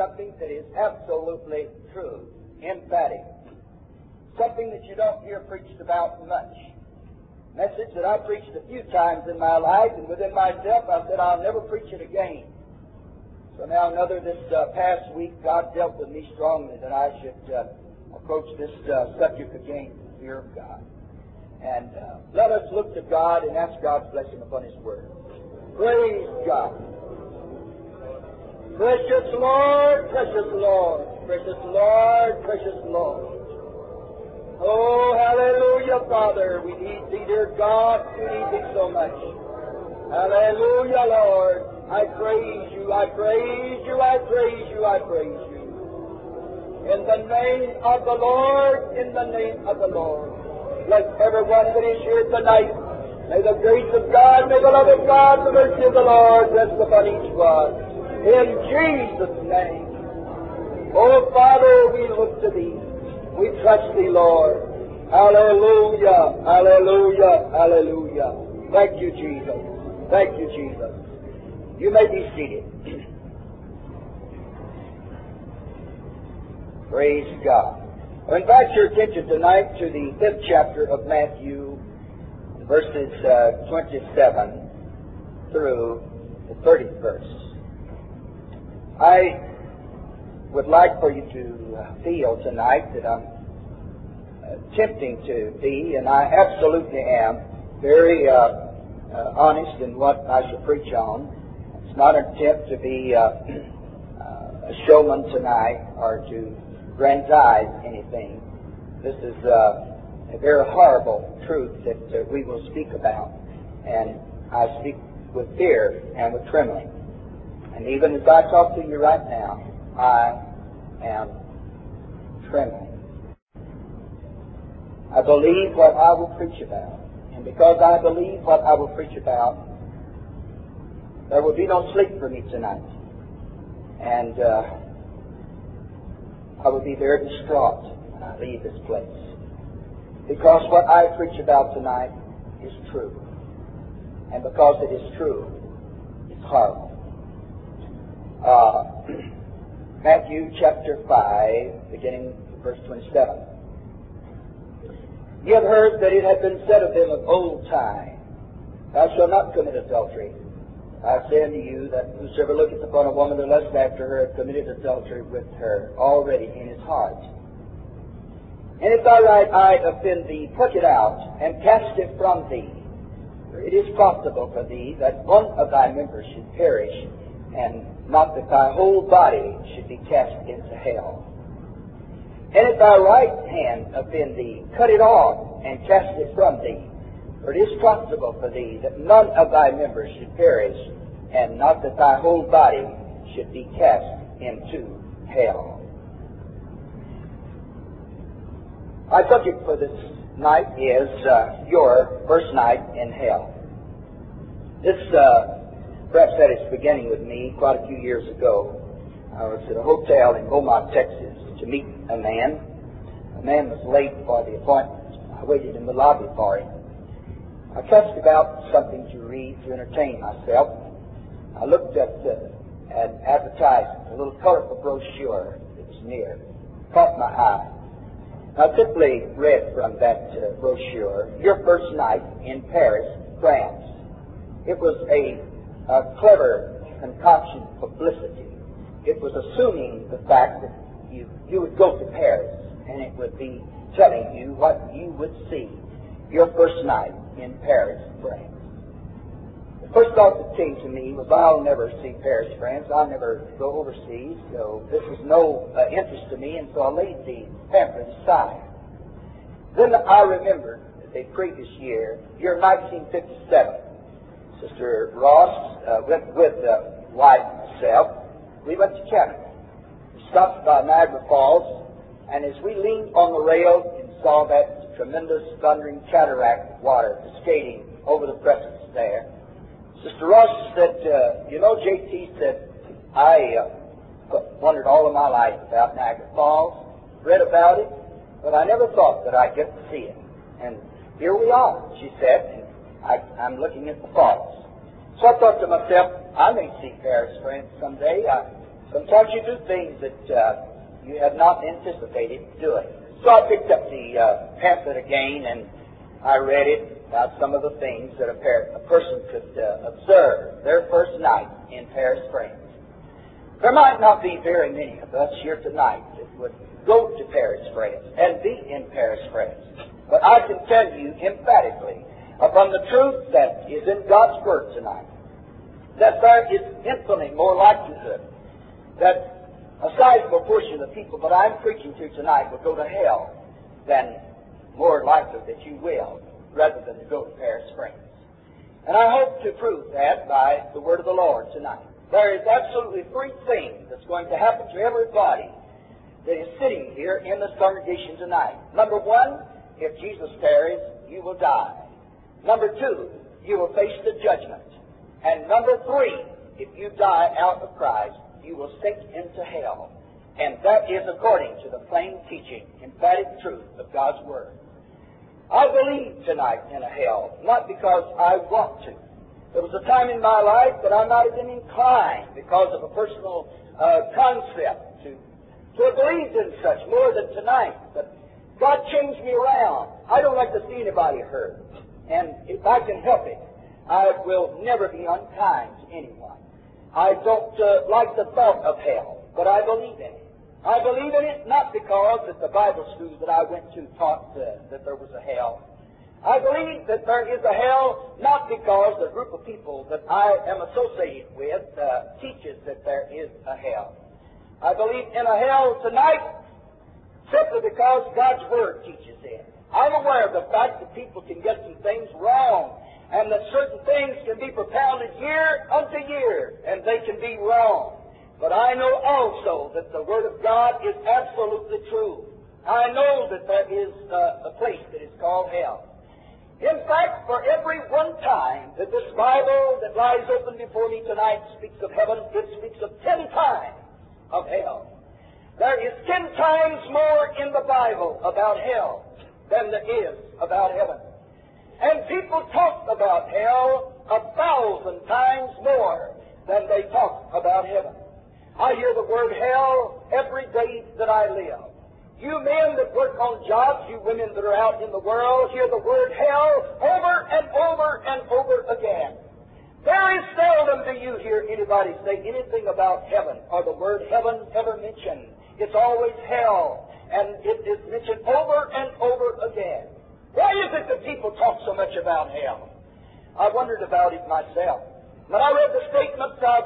something that is absolutely true, emphatic, something that you don't hear preached about much. Message that I preached a few times in my life, and within myself I said I'll never preach it again. So now this past week, God dealt with me strongly that I should approach this subject again, the fear of God. And let us look to God and ask God's blessing upon His Word. Praise God. Precious Lord, precious Lord, precious Lord, precious Lord. Oh, hallelujah, Father. We need Thee, dear God. We need Thee so much. Hallelujah, Lord. I praise You, I praise You, I praise You, I praise You. In the name of the Lord, in the name of the Lord. Bless everyone that is here tonight. May the grace of God, may the love of God, the mercy of the Lord rest upon each one. In Jesus' name. Oh, Father, we look to Thee. We trust Thee, Lord. Hallelujah, hallelujah, hallelujah. Thank You, Jesus. Thank You, Jesus. You may be seated. Praise God. I invite your attention tonight to the 5th chapter of Matthew, verses 27 through the 30th verse. I would like for you to feel tonight that I'm attempting to be, and I absolutely am, very honest in what I shall preach on. It's not an attempt to be a showman tonight or to grandize anything. This is a very horrible truth that we will speak about, and I speak with fear and with trembling. And even as I talk to you right now, I am trembling. I believe what I will preach about. And because I believe what I will preach about, there will be no sleep for me tonight. And I will be very distraught when I leave this place. Because what I preach about tonight is true. And because it is true, it's horrible. Matthew chapter 5, beginning verse 27. You have heard that it had been said of them of old time, Thou shalt not commit adultery. I say unto you that whosoever looketh upon a woman to lust after her hath committed adultery with her already in his heart. And if thy right eye offend thee, pluck it out, and cast it from thee. For it is profitable for thee that one of thy members should perish, and not that thy whole body should be cast into hell. And if thy right hand offend thee, cut it off, and cast it from thee. For it is profitable for thee that none of thy members should perish, and not that thy whole body should be cast into hell. My subject for this night is your first night in hell. This perhaps had its beginning with me quite a few years ago. I was at a hotel in Beaumont, Texas, to meet a man. The man was late for the appointment. I waited in the lobby for him. I cast about something to read to entertain myself. I looked at an advertisement, a little colorful brochure that was near. Caught my eye. I simply read from that brochure, Your First Night in Paris, France. It was a clever concoction publicity. It was assuming the fact that you would go to Paris, and it would be telling you what you would see your first night in Paris, France. The first thought that came to me was, I'll never see Paris, France. I'll never go overseas, so this is no interest to me, and so I laid the pamphlet aside. Then I remembered the previous year 1957. Sister Ross went with wife and myself. We went to Canada. We stopped by Niagara Falls, and as we leaned on the rail and saw that tremendous thundering cataract of water cascading over the precipice there, Sister Ross said, JT said, I wondered all of my life about Niagara Falls, read about it, but I never thought that I'd get to see it. And here we are, she said, and I'm looking at the falls. So I thought to myself, I may see Paris, France someday. Sometimes you do things that you have not anticipated doing. So I picked up the pamphlet again, and I read it about some of the things that a person could observe their first night in Paris, France. There might not be very many of us here tonight that would go to Paris, France, and be in Paris, France. But I can tell you emphatically, upon the truth that is in God's Word tonight, that there is infinitely more likelihood that a sizable portion of the people that I'm preaching to tonight will go to hell than more likely that you will, rather than to go to Paris, France. And I hope to prove that by the Word of the Lord tonight. There is absolutely three things that's going to happen to everybody that is sitting here in this congregation tonight. Number one, if Jesus tarries, you will die. Number two, you will face the judgment. And number three, if you die out of Christ, you will sink into hell. And that is according to the plain teaching, emphatic truth of God's Word. I believe tonight in a hell, not because I want to. There was a time in my life that I might have been inclined, because of a personal concept, to have believed in such more than tonight. But God changed me around. I don't like to see anybody hurt. And if I can help it, I will never be unkind to anyone. I don't like the thought of hell, but I believe in it. I believe in it not because that the Bible school that I went to taught that there was a hell. I believe that there is a hell not because the group of people that I am associated with teaches that there is a hell. I believe in a hell tonight simply because God's Word teaches it. I'm aware of the fact that people can get some things wrong, and that certain things can be propounded year unto year, and they can be wrong. But I know also that the Word of God is absolutely true. I know that there is a place that is called hell. In fact, for every one time that this Bible that lies open before me tonight speaks of heaven, it speaks of 10 times of hell. There is 10 times more in the Bible about hell than there is about heaven. And people talk about hell 1,000 times more than they talk about heaven. I hear the word hell every day that I live. You men that work on jobs, you women that are out in the world, hear the word hell over and over and over again. Very seldom do you hear anybody say anything about heaven or the word heaven ever mentioned. It's always hell, and it is mentioned over and over again. Why is it that people talk so much about hell? I wondered about it myself. When I read the statements of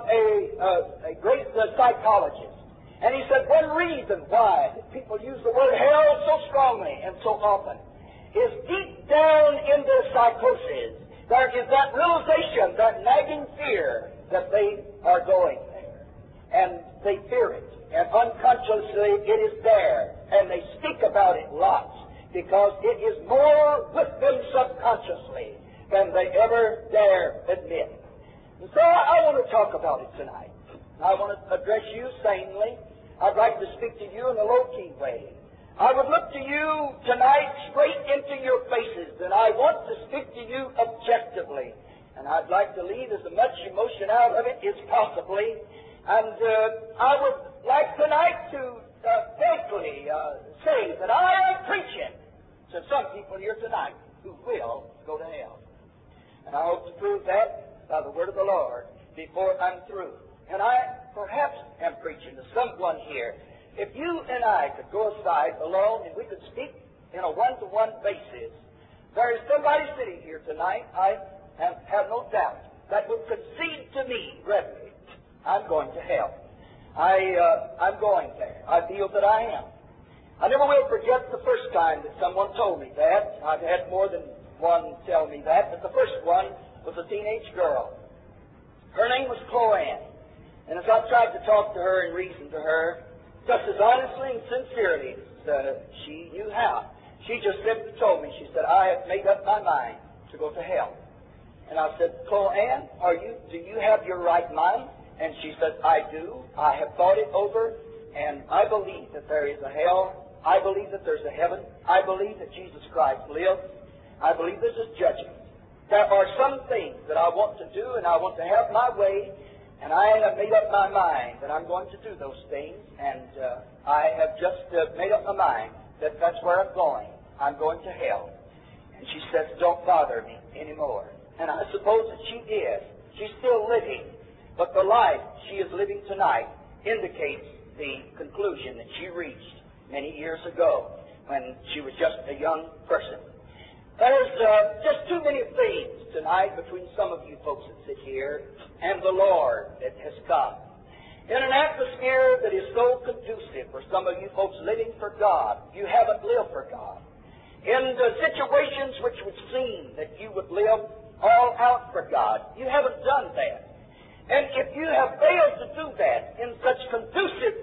a great psychologist, and he said one reason why people use the word hell so strongly and so often is deep down in their psychosis, there is that realization, that nagging fear that they are going there. And they fear it. And unconsciously it is there. And they speak about it lots because it is more with them subconsciously than they ever dare admit. And so I want to talk about it tonight. I want to address you sanely. I'd like to speak to you in a low-key way. I would look to you tonight straight into your faces, and I want to speak to you objectively. And I'd like to leave as much emotion out of it as possibly. And I would like tonight to frankly say that I am preaching to some people here tonight who will go to hell. And I hope to prove that by the Word of the Lord before I'm through. And I perhaps am preaching to someone here. If you and I could go aside alone and we could speak in a one-to-one basis, there is somebody sitting here tonight, I have no doubt, that would concede to me readily, I'm going to hell. I'm going there. I feel that I am. I never will forget the first time that someone told me that. I've had more than one tell me that, but the first one was a teenage girl. Her name was Chloe. And as I tried to talk to her and reason to her, just as honestly and sincerely as she knew how, she just simply told me, she said, I have made up my mind to go to hell. And I said, Chloe, do you have your right mind? And she said, I do. I have thought it over, and I believe that there is a hell. I believe that there's a heaven. I believe that Jesus Christ lives. I believe there's a judgment. There are some things that I want to do, and I want to have my way. And I have made up my mind that I'm going to do those things, and I have just made up my mind that that's where I'm going. I'm going to hell. And she says, don't bother me anymore. And I suppose that she is. She's still living. But the life she is living tonight indicates the conclusion that she reached many years ago when she was just a young person. There's just too many things tonight between some of you folks that sit here and the Lord that has come. In an atmosphere that is so conducive for some of you folks living for God, you haven't lived for God. In the situations which would seem that you would live all out for God, you haven't done that. And if you have failed to do that in such conducive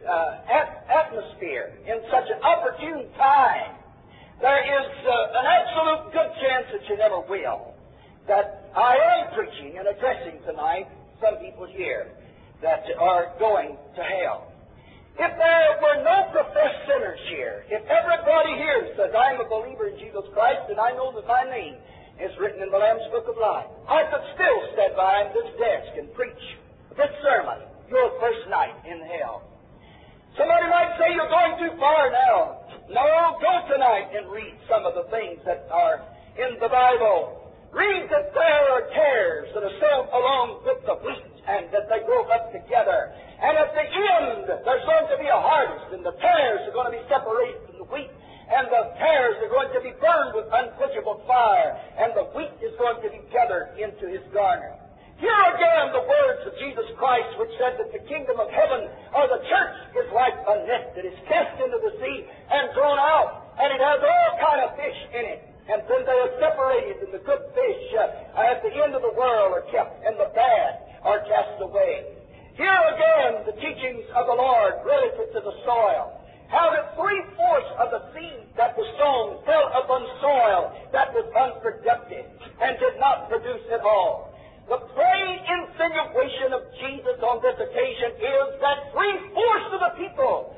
atmosphere, in such an opportune time, there is an absolute good chance that you never will. That I am preaching and addressing tonight some people here that are going to hell. If there were no professed sinners here, if everybody here says, I'm a believer in Jesus Christ and I know that my name is written in the Lamb's Book of Life, I could still stand behind this desk and preach this sermon, your first night in hell. Somebody might say, you're going too far now. No, go tonight and read some of the things that are in the Bible. Read that there are tares that are sown along with the wheat and that they grow up together. And at the end, there's going to be a harvest, and the tares are going to be separated from the wheat, and the tares are going to be burned with unquenchable fire, and the wheat is going to be gathered into his garner. Here again the words of Jesus Christ, which said that the kingdom of heaven or the church is like a net that is cast into the sea and thrown out, and it has all kind of fish in it. And then they are separated, and the good fish at the end of the world are kept, and the bad are cast away. Here again the teachings of the Lord relative to the soil. How that 3/4 of the seed that was sown fell upon soil that was unproductive and did not produce at all. The plain insinuation of Jesus on this occasion is that 3/4 of the people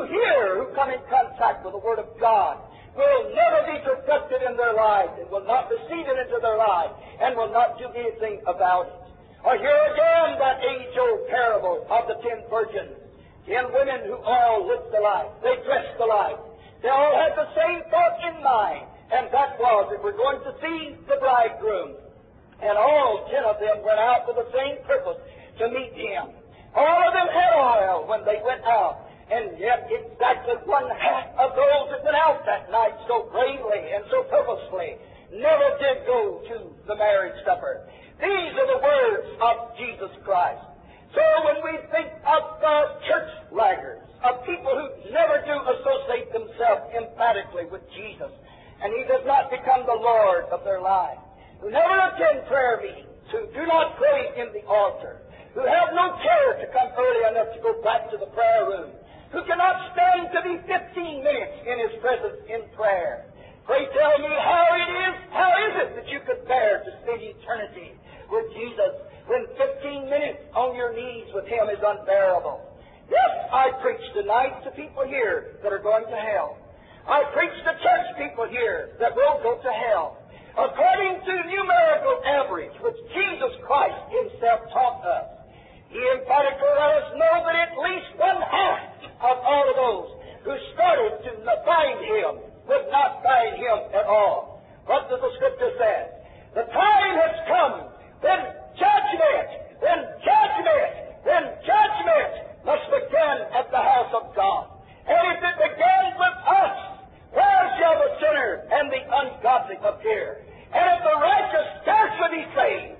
who come in contact with the Word of God will never be productive in their lives and will not receive it into their lives and will not do anything about it. Or here again that age-old parable of the 10 virgins. 10 women who all looked alike. They dressed alike. They all had the same thought in mind, and that was that we're going to see the bridegroom. And all 10 of them went out with the same purpose, to meet him. All of them had oil when they went out, and yet exactly 1/2 of those that went out that night so bravely and so purposefully never did go to the marriage supper. These are the words of Jesus Christ. So when we think of church laggards, of people who never do associate themselves emphatically with Jesus, and He does not become the Lord of their life, who never attend prayer meetings, who do not pray in the altar, who have no care to come early enough to go back to the prayer room, who cannot stand to be 15 minutes in His presence in prayer. Pray tell me how is it that you could bear to spend eternity with Jesus when 15 minutes on your knees with Him is unbearable? Yes, I preach tonight to people here that are going to hell. I preach to church people here that will go to hell. According to numerical average, which Jesus Christ Himself taught us, He emphatically let us know that at least 1/2 of all of those who started to find Him would not find Him at all. What does the Scripture say? The time has come when judgment must begin at the house of God. And if it begins with us, where shall the sinner and the ungodly appear? And if the righteous scarcely be saved,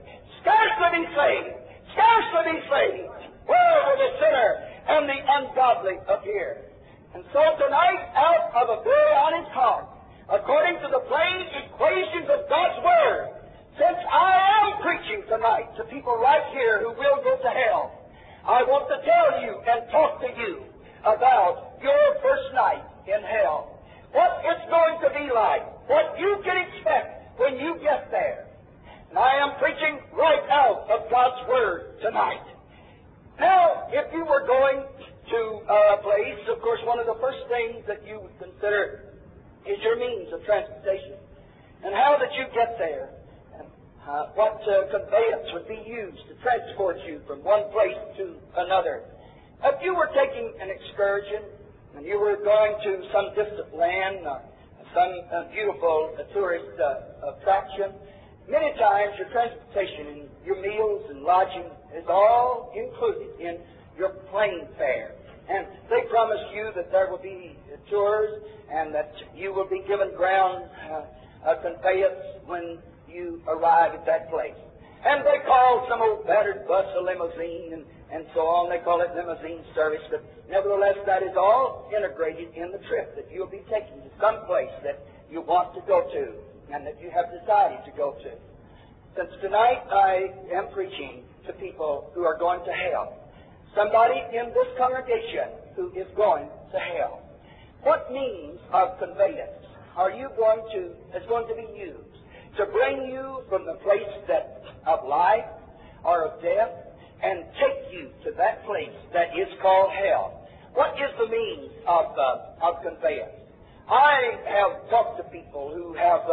where will the sinner and the ungodly appear? And so tonight, out of a very honest heart, according to the plain equations of God's Word, since I am preaching tonight to people right here who will go to hell, I want to tell you and talk to you about your first night in hell. What it's going to be like, what you can expect when you get there. And I am preaching right out of God's Word tonight. Now, if you were going to a place, of course, one of the first things that you would consider is your means of transportation. And how that you get there. And what conveyance would be used to transport you from one place to another. If you were taking an excursion and you were going to some distant land, some beautiful tourist attraction, many times your transportation and your meals and lodging is all included in your plane fare. And they promise you that there will be tours and that you will be given ground conveyance when you arrive at that place. And they call some old battered bus a limousine and so on. They call it limousine service. But nevertheless, that is all integrated in the trip that you'll be taking to some place that you want to go to and that you have decided to go to. Since tonight I am preaching to people who are going to hell. Somebody in this congregation who is going to hell. What means of conveyance is going to be used to bring you from the place of life or of death and take you to that place that is called hell? What is the means of conveyance? I have talked to people who have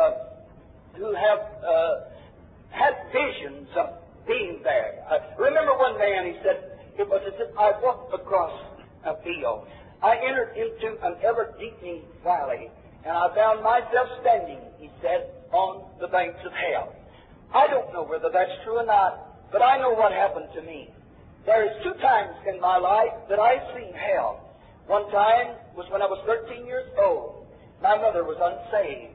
had visions of being there. Remember one man, he said, it was as if I walked across a field. I entered into an ever-deepening valley, and I found myself standing, he said, on the banks of hell. I don't know whether that's true or not, but I know what happened to me. There is 2 times in my life that I've seen hell. One time was when I was 13 years old. My mother was unsaved.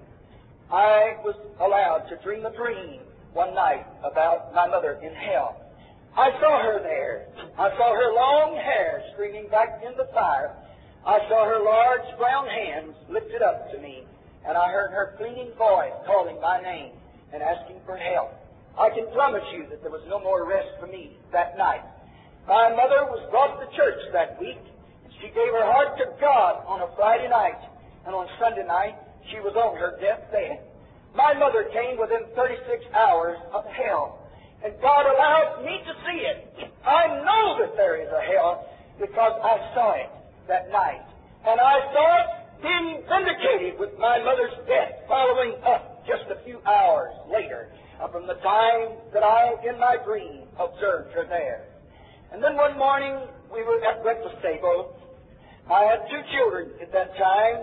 I was allowed to dream a dream one night about my mother in hell. I saw her there. I saw her long hair streaming back in the fire. I saw her large brown hands lifted up to me, and I heard her pleading voice calling my name and asking for help. I can promise you that there was no more rest for me that night. My mother was brought to church that week, and she gave her heart to God on a Friday night, and on Sunday night she was on her deathbed. My mother came within 36 hours of hell, and God allowed me to see it. I know that there is a hell because I saw it that night, and I saw it being vindicated with my mother's death following up just a few hours later from the time that I, in my dream, observed her there. And then one morning we were at breakfast table. I had 2 children at that time,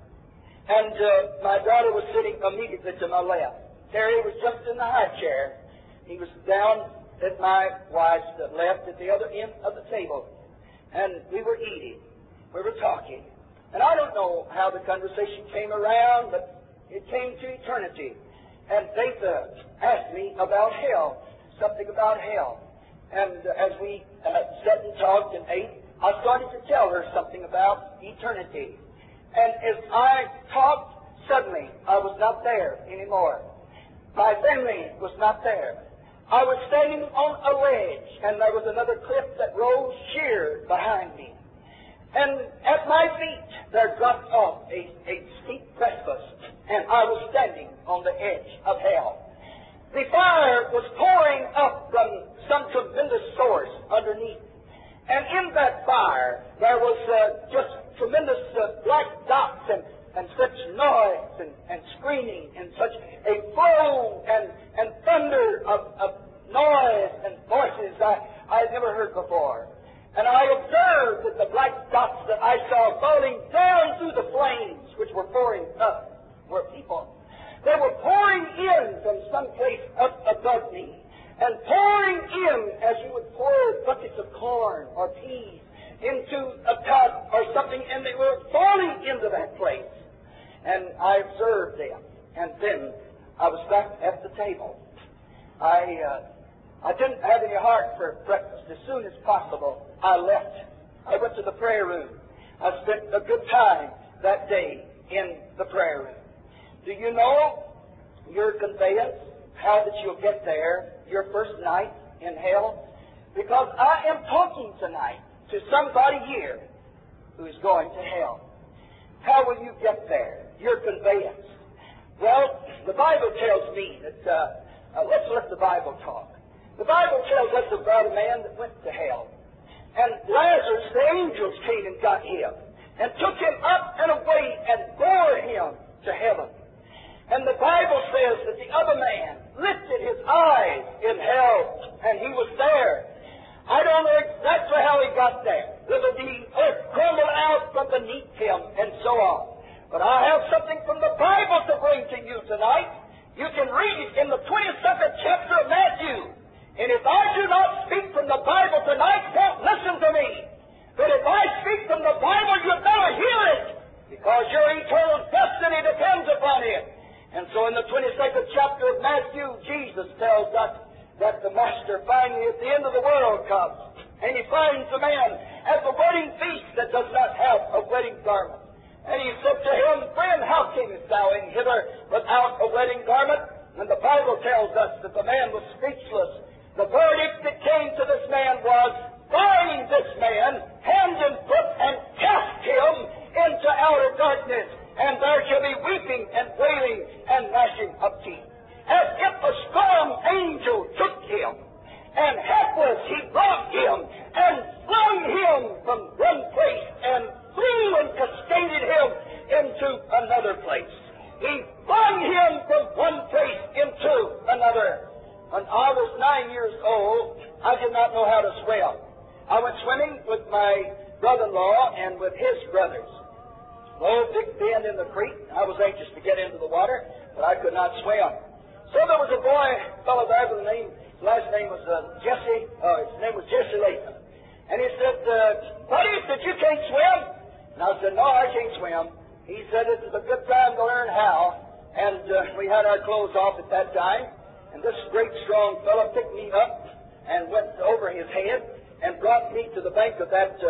and my daughter was sitting immediately to my left. Terry was just in the high chair. He was down at my wife's left at the other end of the table. And we were eating. We were talking. And I don't know how the conversation came around, but it came to eternity. And they asked me about hell, something about hell. And as we sat and talked and ate, I started to tell her something about eternity. And as I talked, suddenly I was not there anymore. My family was not there. I was standing on a ledge, and there was another cliff that rose sheer behind me. And at my feet there dropped off a steep precipice, and I was standing on the edge of hell. The fire was pouring up from some tremendous source underneath. And in that fire there was just tremendous black dots and such noise and screaming and such a flow and thunder of noise and voices I had never heard before. And I observed that the black dots that I saw falling down through the flames which were pouring up were people. They were pouring in from some place up above me and pouring in as you would pour buckets of corn or peas into a tub or something, and they were falling into that place. And I observed them. And then I was back at the table. I didn't have any heart for breakfast. As soon as possible, I left. I went to the prayer room. I spent a good time that day in the prayer room. Do you know your conveyance, how that you'll get there, your first night in hell? Because I am talking tonight to somebody here who is going to hell. How will you get there? Your conveyance. Well, the Bible tells me that, let's let the Bible talk. The Bible tells us about a man that went to hell. And Lazarus, the angels came and got him and took him up and away and bore him to heaven. And the Bible says that the other man lifted his eyes in hell, and he was there. I don't know exactly how he got there. The earth crumbled out from beneath him, and so on. But I have something from the Bible to bring to you tonight. You can read it in the 22nd chapter of Matthew. And if I do not speak from the Bible tonight, don't listen to me. But if I speak from the Bible, you better hear it, because your eternal destiny depends upon it. And so in the 22nd chapter of Matthew, Jesus tells us that the Master finally at the end of the world comes, and he finds a man at the wedding feast that does not have a wedding garment. And he said to him, "Friend, how camest thou in hither without a wedding garment?" And the Bible tells us that the man was speechless. The verdict that came to this man was, "Bind this man hand and foot and cast him into outer darkness, and there shall be weeping and wailing and gnashing of teeth." As if a strong angel took him, and helpless he brought him, and flung him from one place, and threw and cascaded him into another place. He flung him from one place into another. When I was 9 years old, I did not know how to swim. I went swimming with my brother-in-law and with his brothers. Oh, big bend in the creek. I was anxious to get into the water, but I could not swim. So there was a fellow there by the name, his last name was Jesse Latham. And he said, "Buddy," he said, "you can't swim?" And I said, "No, I can't swim." He said, "This is a good time to learn how." And we had our clothes off at that time. And this great strong fellow picked me up and went over his head and brought me to the bank of that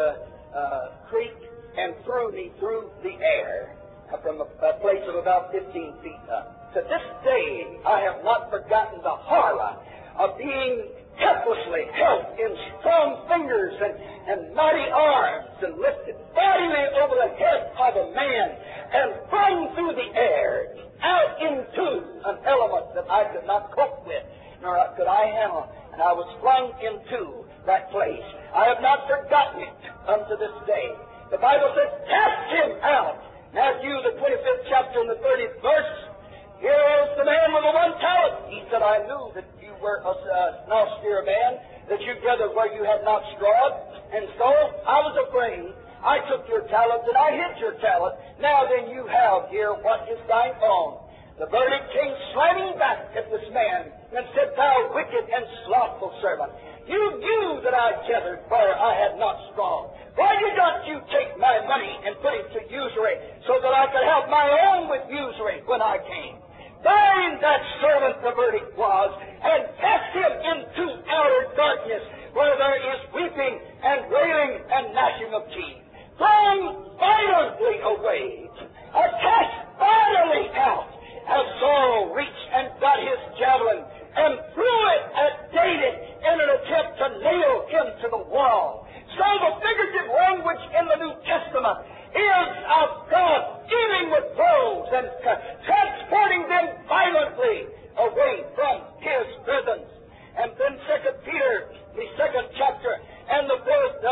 creek and threw me through the air from a place of about 15 feet up. To this day, I have not forgotten the horror of being helplessly held in strong fingers and mighty arms and lifted bodily over the head of a man and flung through the air out into an element that I could not cope with, nor could I handle. And I was flung into that place. I have not forgotten it unto this day. The Bible says, "Cast him out." Matthew, the 25th chapter and the 30th verse. Here is the man with the one talent. He said, "I knew that you were an austere man, that you gathered where you had not strawed. And so I was afraid. I took your talent and I hid your talent. Now then you have here what is thine own." The verdict came slamming back at this man and said, "Thou wicked and slothful servant, you knew that I gathered where I had not strawed. Why did not you take my money and put it to usury so that I could have my own with usury when I came? Bind that servant," the verdict was, "and cast him into outer darkness, where there is weeping and wailing and gnashing of teeth. Thrown violently away, or cast violently out." As Saul reached and got his javelin and threw it at David in an attempt to nail him to the wall. So the figurative language in the New Testament is of God dealing with those and transporting them violently away from His presence. And then 2 Peter, the 2nd chapter, and the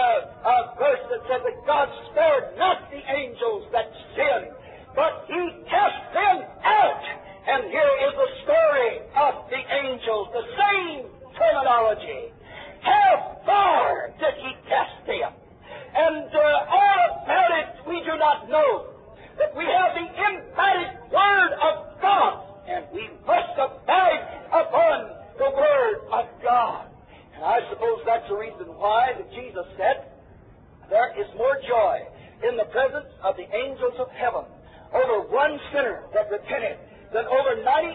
4th verse that said that God spared not the angels that sinned, but He cast them out. And here is the story of the angels, the same terminology. How far did He cast them? And all about it we do not know. But we have the emphatic Word of God, and we must abide upon the Word of God. And I suppose that's the reason why that Jesus said, "There is more joy in the presence of the angels of heaven over one sinner that repented than over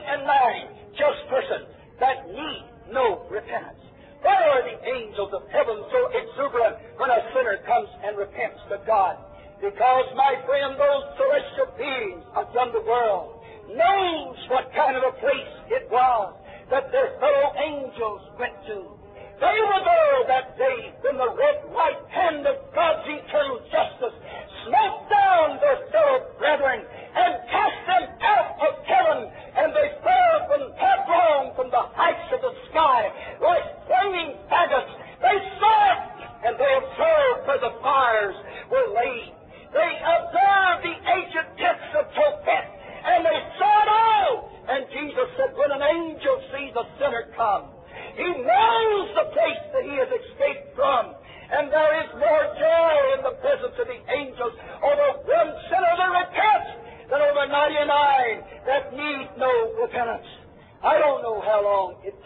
99 just persons that need no repentance." Why are the angels of heaven so exuberant when a sinner comes and repents to God? Because, my friend, those celestial beings of the underworld knows what kind of a place it was that their fellow angels went to. They were there that day when the red right hand of God's eternal justice smote down their fellow brethren and cast them out of heaven, and they fell from headlong from the heights of the sky like flaming faggots. They saw it, and they observed where the fires were laid. They observed the ancient tents of Tophet, and they saw it all.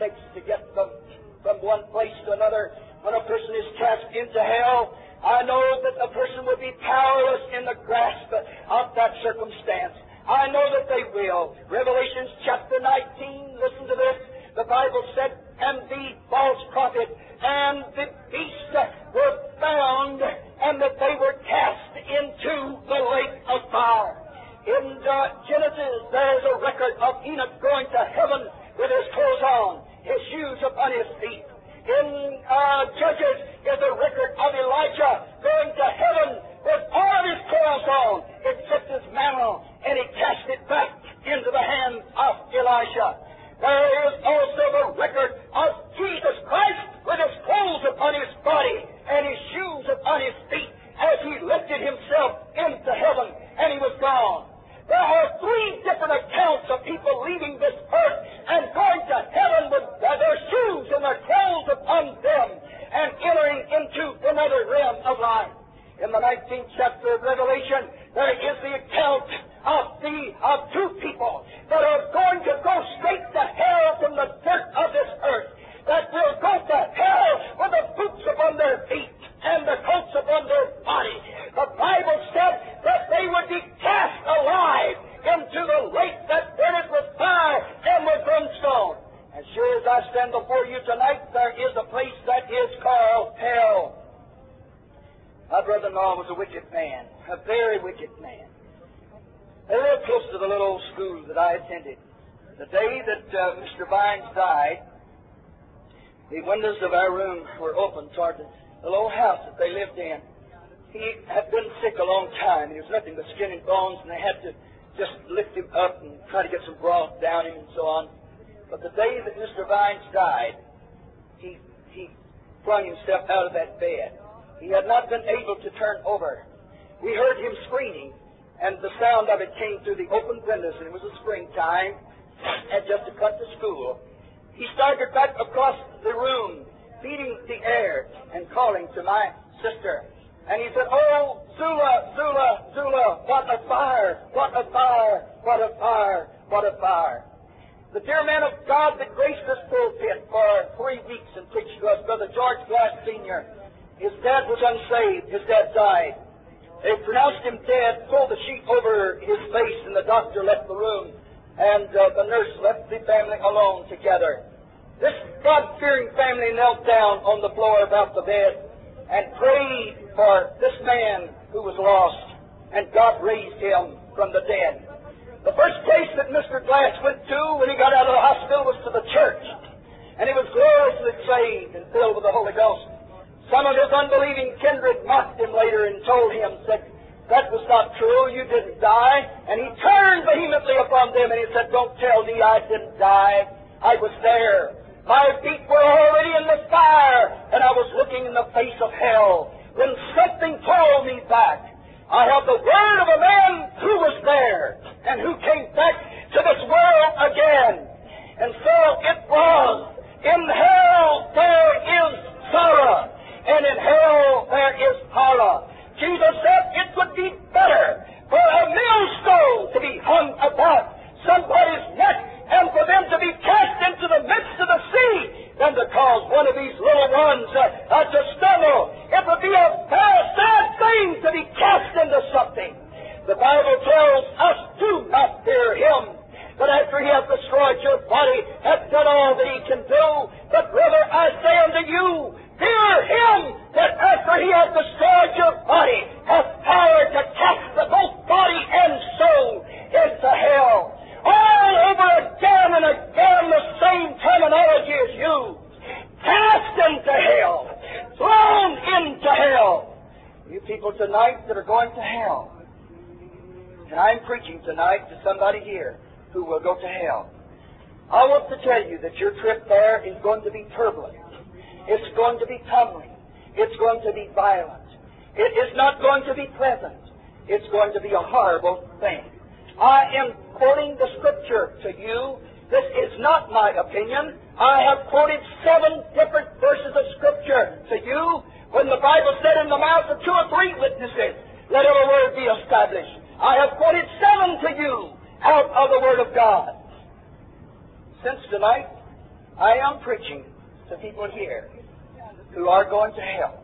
takes to get from one place to another. When a person is cast into hell, I know that a person will be powerless in the grasp of that circumstance. I know that they will. Revelation chapter 19, listen to this. The Bible said, and the false prophet and the beast were bound, and that they were cast into the lake of fire. In Genesis, there's a record of Enoch going to heaven with his clothes on, his shoes upon his feet. In Judges is a record of Elijah going to heaven with all of his clothes on, except his mantle, and he cast it back into the hands of Elisha. There is also the record of Jesus Christ with his clothes upon his body and his shoes upon his feet as he lifted himself into heaven, and he was gone. There are three different accounts of people leaving this earth and going to heaven with their shoes and their clothes upon them and entering into another realm of life. In the 19th chapter of Revelation, there is the account of two people that are going to go straight to hell from the dirt of this earth, that will go to hell with the boots upon their feet and the coats upon their body. The Bible said that they would be cast alive into the lake that burneth with fire and with brimstone. As sure as I stand before you tonight, there is a place that is called hell. My brother-in-law was a wicked man, a very wicked man. They lived close to the little old school that I attended. The day that Mr. Vines died, the windows of our room were open toward the little house that they lived in. He had been sick a long time. He was nothing but skin and bones, and they had to just lift him up and try to get some broth down him and so on. But the day that Mr. Vines died, he flung himself out of that bed. He had not been able to turn over. We heard him screaming, and the sound of it came through the open windows, and it was a springtime, and just to cut to school. He staggered back across the room, beating the air and calling to my sister. And he said, "Oh, Zula, Zula, Zula, what a fire, what a fire, what a fire, what a fire." The dear man of God that graced this pulpit for 3 weeks and preached to us, Brother George Glass Sr., his dad was unsaved. His dad died. They pronounced him dead, pulled the sheet over his face, and the doctor left the room, and the nurse left the family alone together. This God-fearing family knelt down on the floor about the bed and prayed for this man who was lost, and God raised him from the dead. The first place that Mr. Glass went to when he got out of the hospital was to the church, and he was gloriously saved and filled with the Holy Ghost. Some of his unbelieving kindred mocked him later and told him, said, "That was not true, you didn't die." And he turned vehemently upon them and he said, "Don't tell me I didn't die. I was there. My feet were already in the fire, and I was looking in the face of hell when something told me back. I have the word of a man who was there and who came back to this world again." And so it was. In hell there is sorrow, and in hell there is horror. Jesus said it would be better for a millstone to be hung about somebody's neck and for them to be cast into the midst of the sea than to cause one of these little ones to stumble. It would be a very sad thing to be cast into something. The Bible tells us, "Do not fear him, but after he hath destroyed your body, hath done all that he can do. But rather I say unto you, fear him that after he hath destroyed your body, hath power to cast both body and soul into hell." All over again and again the same terminology is used. Cast into hell. Thrown into hell. You people tonight that are going to hell, and I'm preaching tonight to somebody here who will go to hell, I want to tell you that your trip there is going to be turbulent. It's going to be tumbling. It's going to be violent. It is not going to be pleasant. It's going to be a horrible thing. I am quoting the Scripture to you. This is not my opinion. I have quoted 7 different verses of Scripture to you when the Bible said, "In the mouth of 2 or 3 witnesses, let every word be established." I have quoted 7 to you out of the Word of God. Since tonight, I am preaching to people here who are going to hell.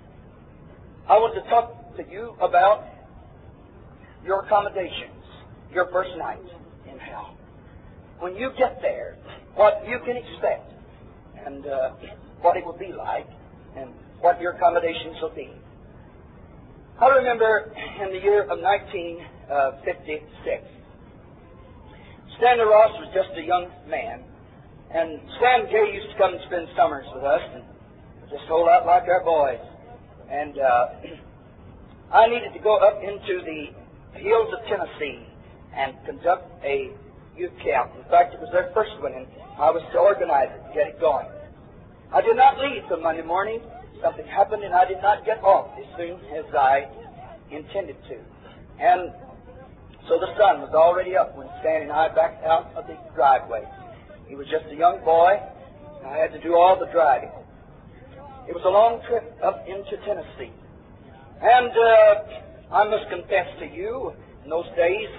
I want to talk to you about your accommodations, your first night in hell. When you get there, what you can expect, and what it will be like, and what your accommodations will be. I remember in the year of 1956, Stanley Ross was just a young man, and Stan Gay used to come and spend summers with us, and just a whole lot like our boys. And I needed to go up into the hills of Tennessee and conduct a youth camp. In fact, it was their first one, and I was to organize it, to get it going. I did not leave till Monday morning. Something happened, and I did not get off as soon as I intended to. And so the sun was already up when Stan and I backed out of the driveway. He was just a young boy, and I had to do all the driving. It was a long trip up into Tennessee. And I must confess to you, in those days,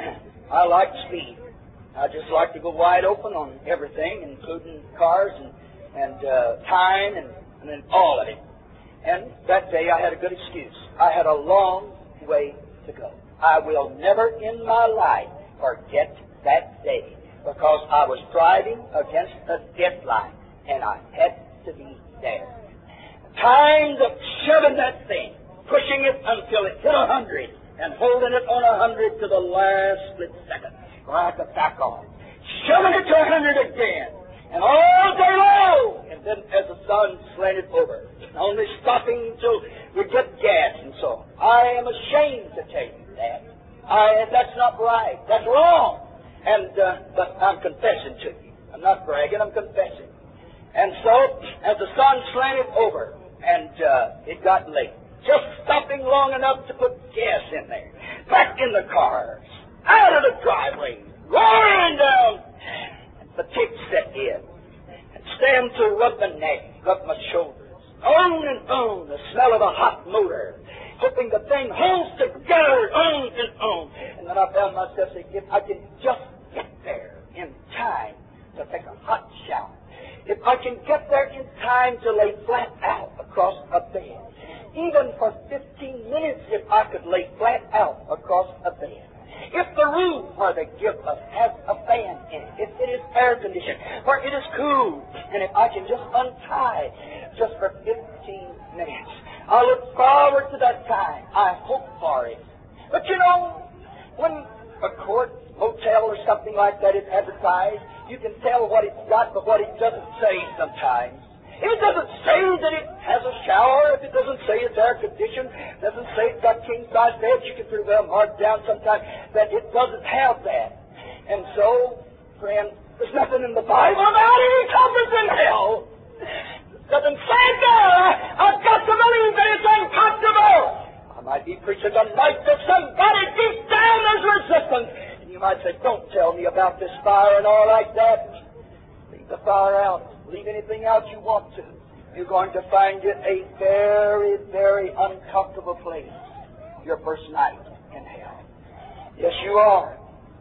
I liked speed. I just liked to go wide open on everything, including cars and time and all of it. And that day I had a good excuse. I had a long way to go. I will never in my life forget that day, because I was driving against a deadline, and I had to be there. Time to shoving that thing, pushing it until it hit 100, and holding it on 100 to the last split second, or I could back off. Shoving it to 100 again, and all day long, and then as the sun slanted over, only stopping until we get gas and so on. I am ashamed to tell you that. That's not right. That's wrong. And but I'm confessing to you. I'm not bragging. I'm confessing. And so, as the sun slanted over, and it got late, just stopping long enough to put gas in there, back in the cars, out of the driveway, roaring down, and fatigue set in, and stand to rub my neck, rub my shoulders, on and on, the smell of a hot motor, hoping the thing holds together, on and on. And then I found myself saying, if I can just get there in time to take a hot shower, if I can get there in time to lay flat out across a bed, even for 15 minutes if I could lay flat out across a bed. If the room where they give us has a fan in it, if it is air conditioned, where it is cool, and if I can just untie just for 15 minutes, I look forward to that time. I hope for it. But you know, when a court, motel, or something like that is advertised, you can tell what it's got, but what it doesn't say sometimes. If it doesn't say that it has a shower, if it doesn't say it's air conditioned, doesn't say it's got king-size beds, you can pretty well mark down sometimes that it doesn't have that. And so, friend, there's nothing in the Bible about any comforts in hell. It doesn't say it there. I've got to believe that it's uncomfortable. I might be preaching tonight to somebody deep down there's resistance. And you might say, don't tell me about this fire and all like that. Leave the fire out. Leave anything out you want to. You're going to find it a very, very uncomfortable place. Your first night in hell. Yes, you are.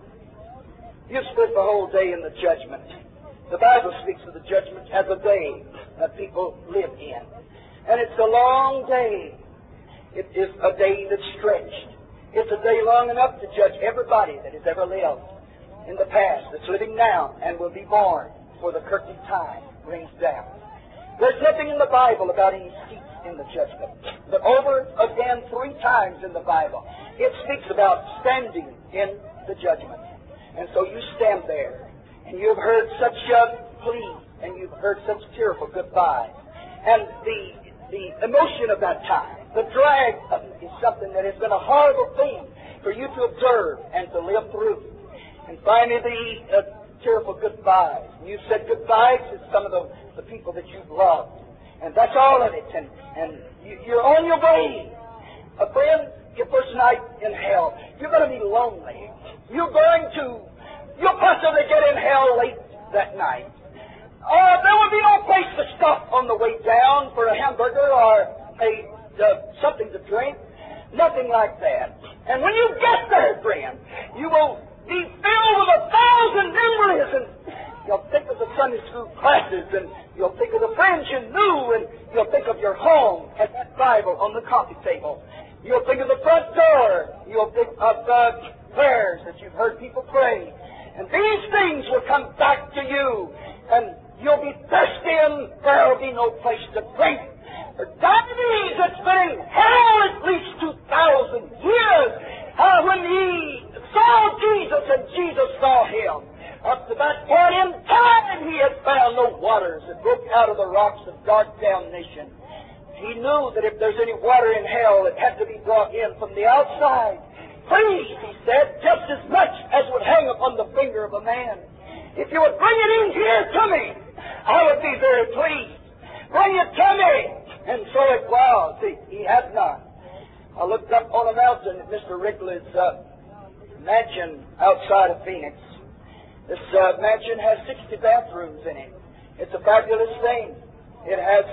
You've spent the whole day in the judgment. The Bible speaks of the judgment as a day that people live in. And it's a long day. It is a day that's stretched. It's a day long enough to judge everybody that has ever lived in the past, that's living now, and will be born before the curtain time rings down. There's nothing in the Bible about any seats in the judgment. But over again 3 times in the Bible, it speaks about standing in the judgment. And so you stand there, and you've heard such pleas, and you've heard such tearful goodbyes. And the emotion of that time, the drag of it, is something that has been a horrible thing for you to observe and to live through. And finally, the tearful goodbyes. And you've said goodbyes to some of the people that you've loved. And that's all of it. And you're on your way. A friend, your first night in hell, you're going to be lonely. You'll possibly get in hell late that night. There will be no place to stop on the way down for a hamburger or something to drink. Nothing like that. And when you get there, friend, you will be filled with 1,000 memories, and you'll think of the Sunday school class table, on the coffee table. You'll think of the front door. You'll think of the prayers that you've heard people pray. And these things will come back to you. And you'll be thirsty and there'll be no place to drink. For diabetes that's been in hell at least 2,000 years. When he saw Jesus and Jesus saw him, up to that point in time he had found no waters that broke out of the rocks of dark damnation. He knew that if there's any water in hell, it had to be brought in from the outside. Please, he said, just as much as would hang upon the finger of a man. If you would bring it in here to me, I would be very pleased. Bring it to me. And so it was. He had none. I looked up on a mountain at Mr. Wrigley's mansion outside of Phoenix. This mansion has 60 bathrooms in it. It's a fabulous thing. It has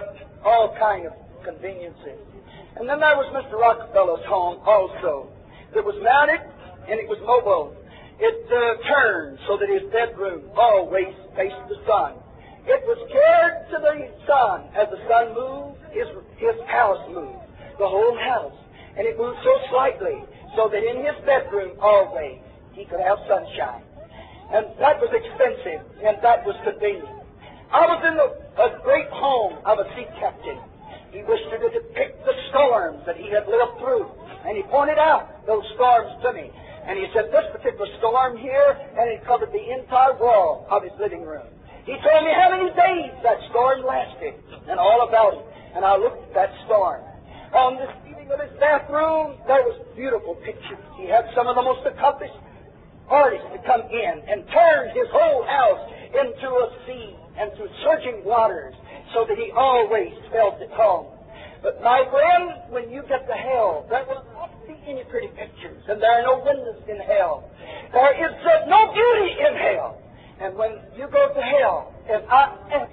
all kind of conveniences. And then there was Mr. Rockefeller's home also. It was mounted and it was mobile. It turned so that his bedroom always faced the sun. It was carried to the sun. As the sun moved, his house moved, the whole house. And it moved so slightly so that in his bedroom always he could have sunshine. And that was expensive and that was convenient. I was in a great home of a sea captain. He wished to depict the storms that he had lived through. And he pointed out those storms to me. And he said, this particular storm here, and it covered the entire wall of his living room. He told me how many days that storm lasted and all about it. And I looked at that storm. On the ceiling of his bathroom, there was beautiful pictures. He had some of the most accomplished artists to come in and turn his whole house into a sea and to surging waters so that he always felt at home. But my friend, when you get to hell, there will not be any pretty pictures, and there are no windows in hell. There is no beauty in hell. And when you go to hell, and I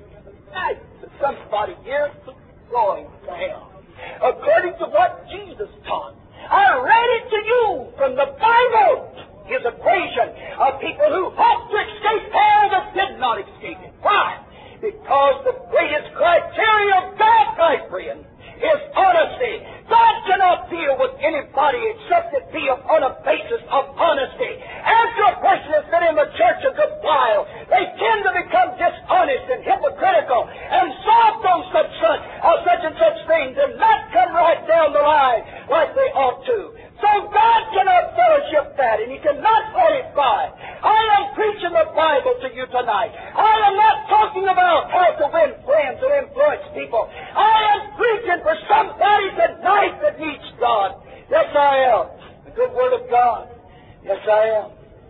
ask somebody here going to hell, according to what Jesus taught, I read it to you from the Bible. His equation of people who hoped to escape hell but did not escape it. Why? Because the greatest criteria of God, my friend, is honesty. God cannot deal with anybody except it be upon a basis of honesty. After a person has been in the church a good while, they tend to become dishonest and hypocritical and soft on such and such things and not come right down the line like they ought to. So God cannot fellowship that, and He cannot let it by. I am preaching the Bible to you tonight. I am not talking about how to win friends or influence people. I am preaching for somebody tonight that needs God. Yes, I am. The good Word of God. Yes, I am.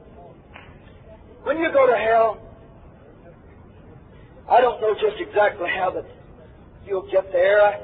When you go to hell, I don't know just exactly how that you'll get there.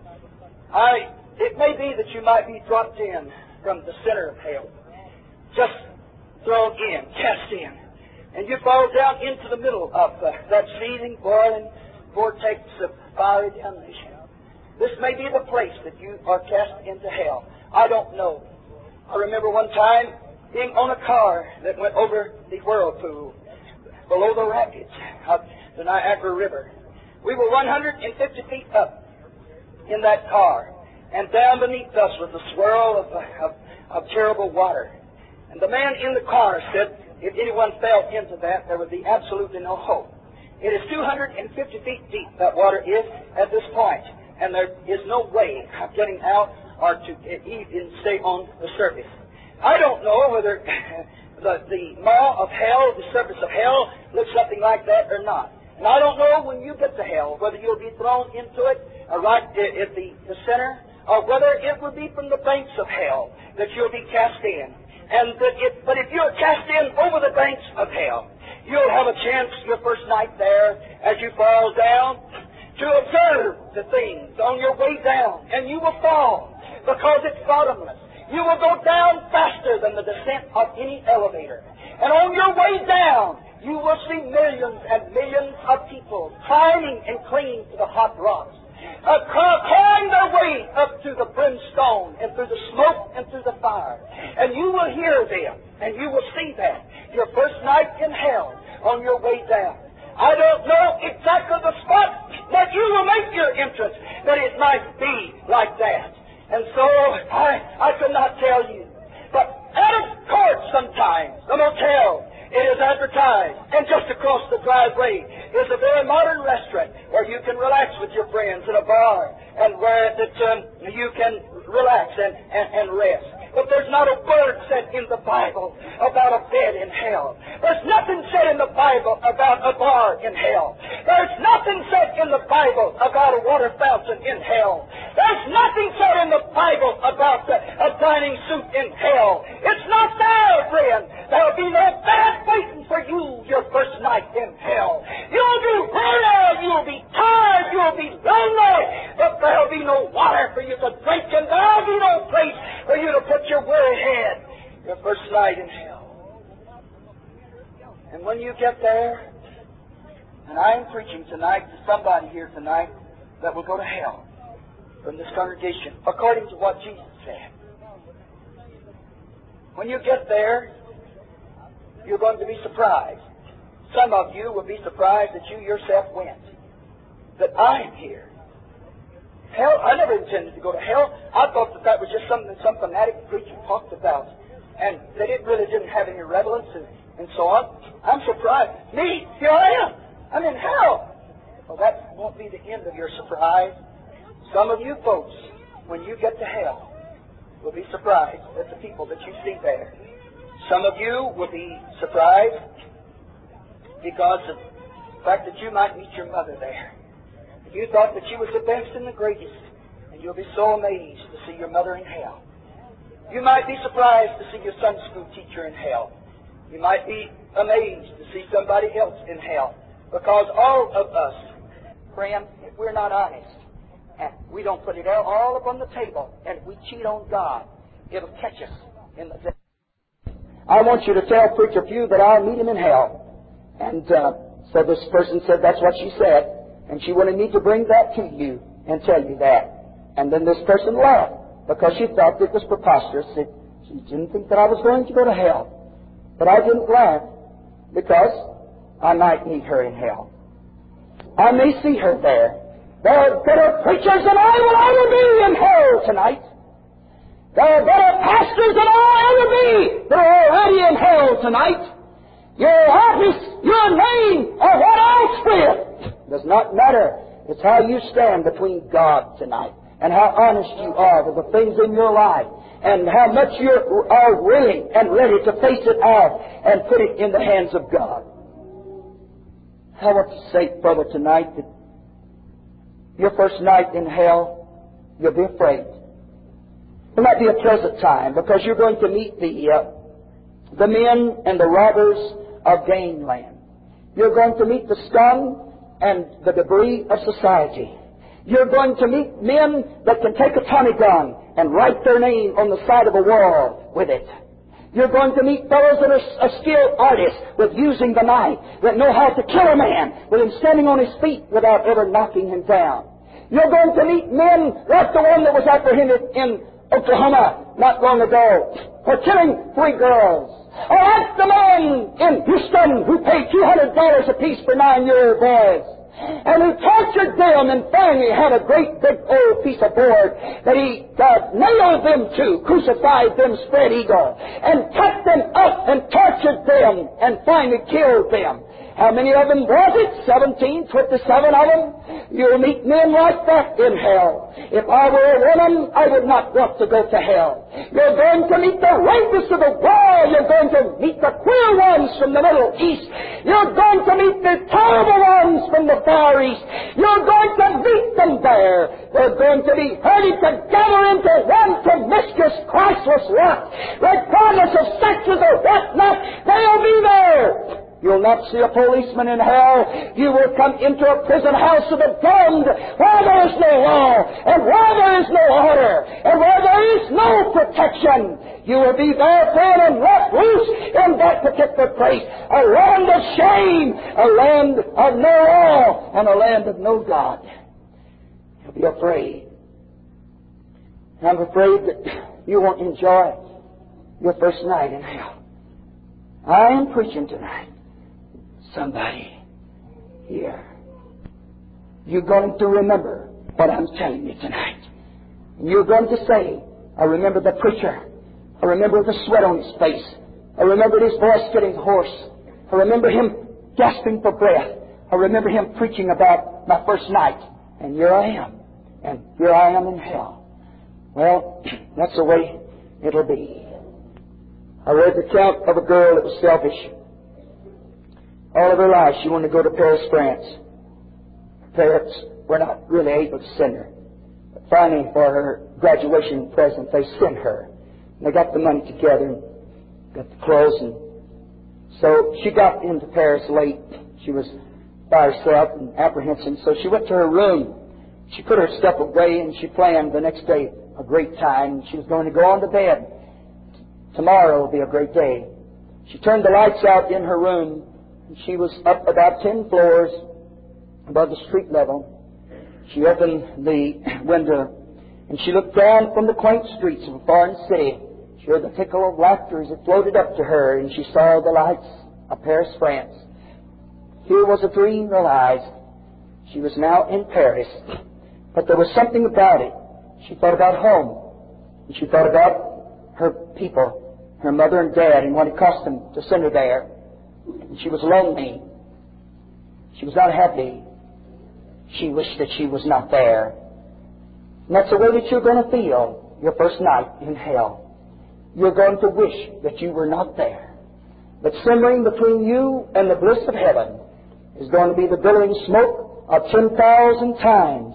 It may be that you might be dropped in from the center of hell, just thrown in, cast in, and you fall down into the middle of that seething, boiling vortex of fiery damnation. This may be the place that you are cast into hell. I don't know. I remember one time being on a car that went over the whirlpool below the rapids of the Niagara River. We were 150 feet up in that car, and down beneath us was a swirl of terrible water. And the man in the car said if anyone fell into that, there would be absolutely no hope. It is 250 feet deep, that water is, at this point, and there is no way of getting out or to even stay on the surface. I don't know whether the maw of hell, the surface of hell, looks something like that or not. And I don't know when you get to hell whether you'll be thrown into it right at the center, or whether it will be from the banks of hell that you'll be cast in. But if you're cast in over the banks of hell, you'll have a chance your first night there as you fall down to observe the things on your way down, and you will fall because it's bottomless. You will go down faster than the descent of any elevator. And on your way down, you will see millions and millions of people climbing and clinging to the hot rocks, clawing their way up to the brimstone and through the smoke and through the fire. And you will hear them, and you will see that your first night in hell on your way down. I don't know exactly the spot but you will make your entrance that it might be like that. And so I could not tell you. But out of court sometimes, the motel, it is advertised. And just across the driveway is a very modern restaurant where you can relax with your friends, in a bar, and where you can relax and rest. But there's not a word said in the Bible about a bed in hell. There's nothing said in the Bible about a bar in hell. There's nothing said in the Bible about a water fountain in hell. There's nothing said in the Bible about a dining suite in hell. It's not there, friend. There'll be no bed waiting for you your first night in hell. You'll be weary, you'll be tired, you'll be lonely, but there'll be no water for you to drink, and there'll be no place for you to put your weary head your first night in hell. And when you get there, and I am preaching tonight to somebody here tonight that will go to hell from this congregation, according to what Jesus said. When you get there, you're going to be surprised. Some of you will be surprised that you yourself went. That I am here. Hell, I never intended to go to hell. I thought that was just something that some fanatic preacher talked about, and that it really didn't have any relevance and so on. I'm surprised. Me, here I am. I'm in hell. Well, that won't be the end of your surprise. Some of you folks, when you get to hell, will be surprised at the people that you see there. Some of you will be surprised because of the fact that you might meet your mother there. You thought that she was the best and the greatest, and you'll be so amazed to see your mother in hell. You might be surprised to see your Sunday school teacher in hell. You might be amazed to see somebody else in hell, because all of us, friend, if we're not honest, and we don't put it all up on the table, and if we cheat on God, it'll catch us in the day. I want you to tell Preacher Pugh that I'll meet him in hell. And so this person said that's what she said. And she wanted me to bring that to you and tell you that. And then this person laughed because she thought it was preposterous. She didn't think that I was going to go to hell. But I didn't laugh because I might meet her in hell. I may see her there. There are better preachers than I will ever be in hell tonight. There are better pastors than I'll ever be that are already in hell tonight. Your office, your name, or what else with does not matter. It's how you stand between God tonight, and how honest you are with the things in your life, and how much you are willing and ready to face it out and put it in the hands of God. I want to say, brother, tonight that your first night in hell, you'll be afraid. It will not be a pleasant time, because you're going to meet the men and the robbers of gangland. You're going to meet the scum and the debris of society. You're going to meet men that can take a Tommy gun and write their name on the side of a wall with it. You're going to meet fellows that are skilled artists with using the knife, that know how to kill a man with him standing on his feet without ever knocking him down. You're going to meet men like the one that was apprehended in Oklahoma not long ago for killing 3 girls. Or like the man in Houston who paid $200 apiece for 9-year-old boys, and who tortured them and finally had a great big old piece of board that he nailed them to, crucified them spread eagle, and cut them up and tortured them and finally killed them. How many of them was it? 27 of them? You'll meet men like that in hell. If I were a woman, I would not want to go to hell. You're going to meet the rapists of the world. You're going to meet the queer ones from the Middle East. You're going to meet the terrible ones from the Far East. You're going to meet them there. They're going to be herded together into one promiscuous, Christless lot. Regardless of sexes or whatnot, they'll be there. You'll not see a policeman in hell. You will come into a prison house of the damned where there is no law, and where there is no order, and where there is no protection. You will be there, friend, and let loose in that particular place. A land of shame, a land of no law, and a land of no God. You'll be afraid. I'm afraid that you won't enjoy your first night in hell. I am preaching tonight. Somebody here. you're going to remember what I'm telling you tonight. You're going to say, I remember the preacher. I remember the sweat on his face. I remember his voice getting hoarse. I remember him gasping for breath. I remember him preaching about my first night. And here I am. And here I am in hell. Well, that's the way it'll be. I read the account of a girl that was selfish. All of her life she wanted to go to Paris, France. Her parents were not really able to send her. But finally, for her graduation present, they sent her. And they got the money together and got the clothes. And so she got into Paris late. She was by herself and apprehensive. So she went to her room. She put her stuff away and she planned the next day a great time. She was going to go on to bed. Tomorrow will be a great day. She turned the lights out in her room. And she was up about 10 floors above the street level. She opened the window and she looked down from the quaint streets of a foreign city. She heard the tickle of laughter as it floated up to her, and she saw the lights of Paris, France. Here was a dream realized. She was now in Paris, but there was something about it. She thought about home, and she thought about her people, her mother and dad, and what it cost them to send her there. And she was lonely. She was not happy. She wished that she was not there. And that's the way that you're going to feel your first night in hell. You're going to wish that you were not there. But simmering between you and the bliss of heaven is going to be the billowing smoke of 10,000 times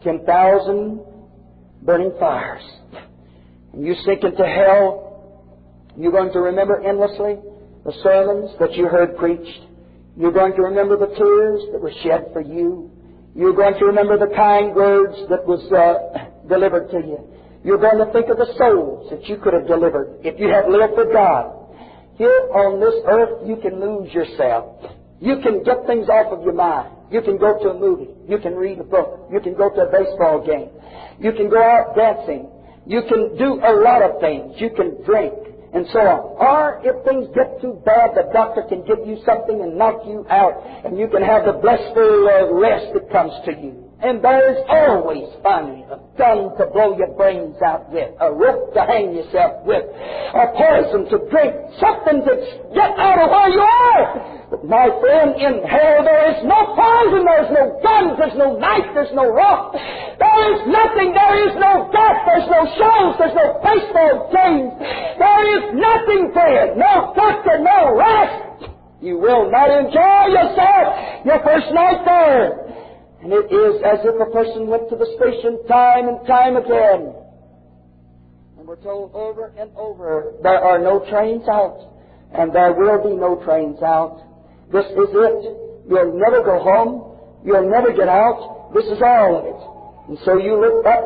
10,000 burning fires. And you sink into hell, you're going to remember endlessly the sermons that you heard preached. You're going to remember the tears that were shed for you. You're going to remember the kind words that was delivered to you. You're going to think of the souls that you could have delivered if you had lived for God. Here on this earth, you can lose yourself. You can get things off of your mind. You can go to a movie. You can read a book. You can go to a baseball game. You can go out dancing. You can do a lot of things. You can drink and so on. Or if things get too bad, the doctor can give you something and knock you out, and you can have the blissful rest that comes to you. And there's always finally a gun to blow your brains out with, a rope to hang yourself with, a poison to drink, something to get out of where you are. But my friend, in hell there is no poison, there's no guns, there's no knife, there's no rock. There is nothing, there is no death, there's no shows, there's no baseball games. There is nothing there, no doctor, no rest. You will not enjoy yourself your first night there. And it is as if a person went to the station time and time again. And we're told over and over, there are no trains out, and there will be no trains out. This is it. You'll never go home. You'll never get out. This is all of it. And so you look up,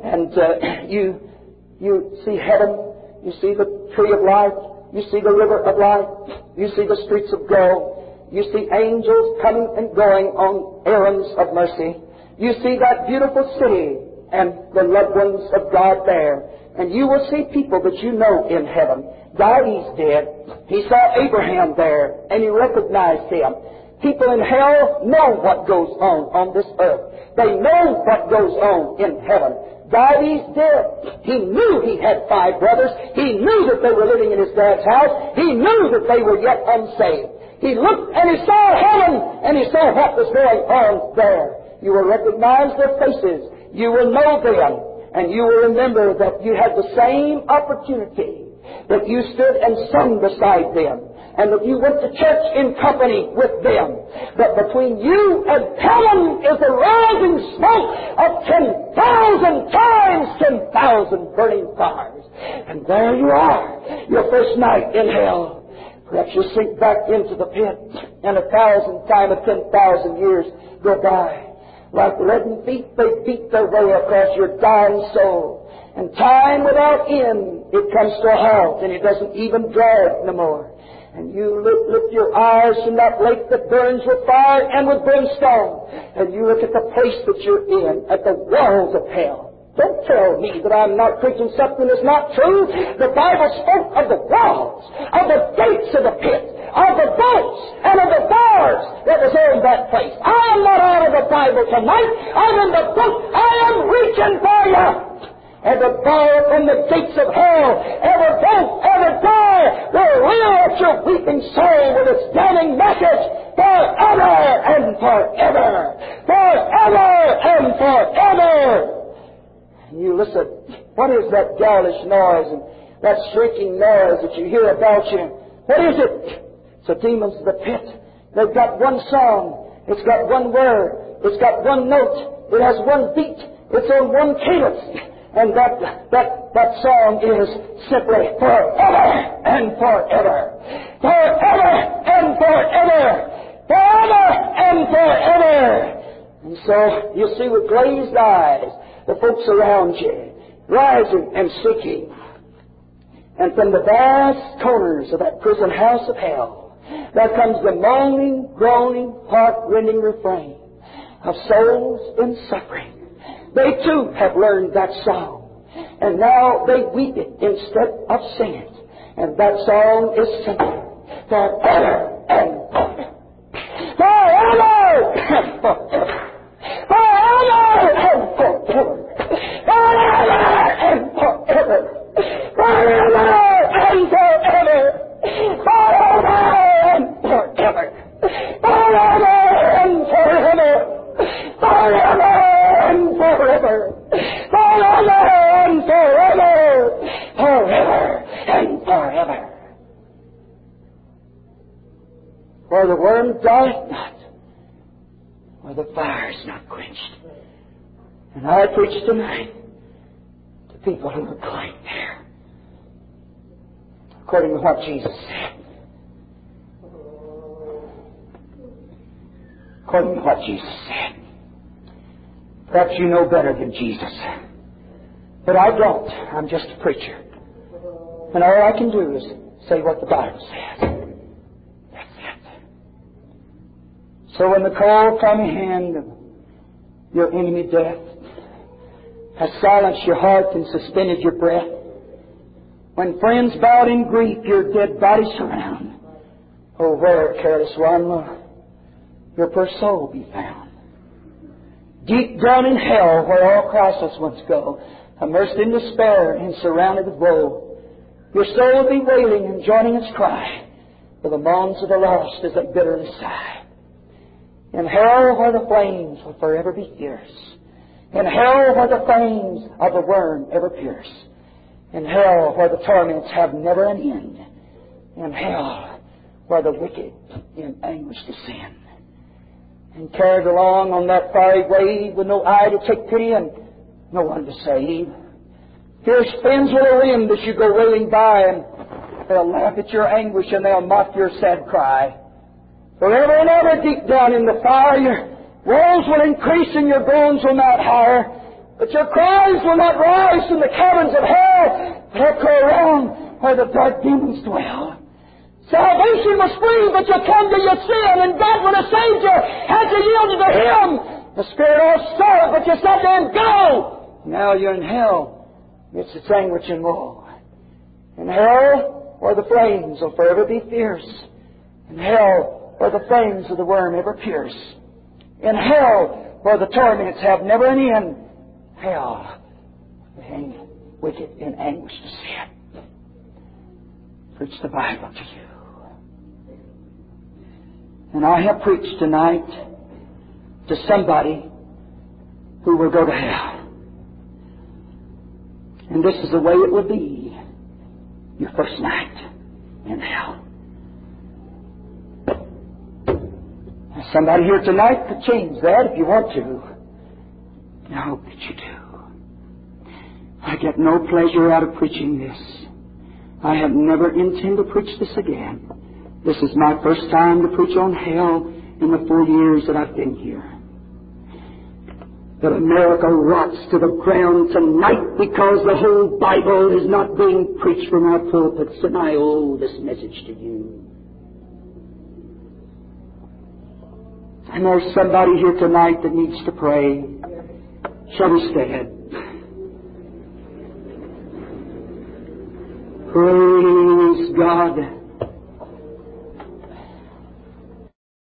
and you see heaven. You see the tree of life. You see the river of life. You see the streets of gold. You see angels coming and going on errands of mercy. You see that beautiful city and the loved ones of God there. And you will see people that you know in heaven. Dives did. He saw Abraham there, and he recognized him. People in hell know what goes on this earth. They know what goes on in heaven. Dives did. He knew he had 5 brothers. He knew that they were living in his dad's house. He knew that they were yet unsaved. He looked and he saw heaven, and he saw what was going on there. You will recognize their faces. You will know them, and you will remember that you had the same opportunity, that you stood and sung beside them, and that you went to church in company with them. But between you and heaven is the rising smoke of 10,000 times 10,000 burning fires. And there you are, your first night in hell. Perhaps you sink back into the pit, and 1,000 times 10,000 years go by. Like leaden feet, they beat their way across your dying soul. And time without end, it comes to a halt, and it doesn't even drag no more. And you lift your eyes from that lake that burns with fire and with brimstone, and you look at the place that you're in, at the walls of hell. Don't tell me that I'm not preaching something that's not true. The Bible spoke of the walls, of the gates of the pit, of the bolts, and of the bars that was on that place. I am not out of the Bible tonight. I'm in the book. I am reaching for you. Every bar from the gates of hell, every bolt, every door will reel at your weeping soul with its damning message forever and forever. Forever and forever. And you listen, what is that ghoulish noise and that shrieking noise that you hear about you? What is it? It's the demons of the pit. They've got one song. It's got one word. It's got one note. It has one beat. It's on one cadence. And that song is simply forever and forever. Forever and forever. Forever and forever. And so you see with glazed eyes the folks around you rising and seeking. And from the vast corners of that prison house of hell, there comes the moaning, groaning, heart-rending refrain of souls in suffering. They too have learned that song, and now they weep it instead of sing it. And that song is simply forever and forever. Forever and forever. Forever and forever. Forever and forever. Forever and forever. Forever and forever. Forever and forever. Forever and forever. Forever and forever. Forever and forever. For the worm dieth not, or the fire is not quenched. And I preach tonight to people who are going there, according to what Jesus said. According to what Jesus said. Perhaps you know better than Jesus. But I don't. I'm just a preacher. And all I can do is say what the Bible says. That's it. So when the cold, clammy hand of your enemy death has silenced your heart and suspended your breath, when friends bowed in grief your dead body surround, oh, where, careless one, will your poor soul be found? Deep down in hell, where all Christless ones go, immersed in despair and surrounded with woe, your soul will be wailing and joining its cry for the moans of the lost as they bitterly sigh. In hell, where the flames will forever be fierce. In hell, where the fangs of the worm ever pierce. In hell, where the torments have never an end. In hell, where the wicked in anguish descend. And carried along on that fiery wave with no eye to take pity and no one to save. Fierce winds will rend as you go wailing by, and they'll laugh at your anguish and they'll mock your sad cry. Forever and ever deep down in the fire, your woes will increase and your groans will mount higher, but your cries will not rise from the caverns of hell, but echo around where the dark demons dwell. Salvation was free, but you come to your sin, and God would have saved you had you yielded to Him. The Spirit all saw it, but you said to Him, go! Now you're in hell. It's its anguish and woe. In hell, where the flames will forever be fierce. In hell, where the fangs of the worm ever pierce. In hell, where the torments have never an end. Hell, the wicked in anguish to sin. Preach the Bible to you. And I have preached tonight to somebody who will go to hell. And this is the way it will be your first night in hell. There's somebody here tonight could change that if you want to. I hope that you do. I get no pleasure out of preaching this. I have never intended to preach this again. This is my first time to preach on hell in the 4 years that I've been here. But America rots to the ground tonight because the whole Bible is not being preached from our pulpits, and I owe this message to you. And there's somebody here tonight that needs to pray. Shall we stand? Praise God.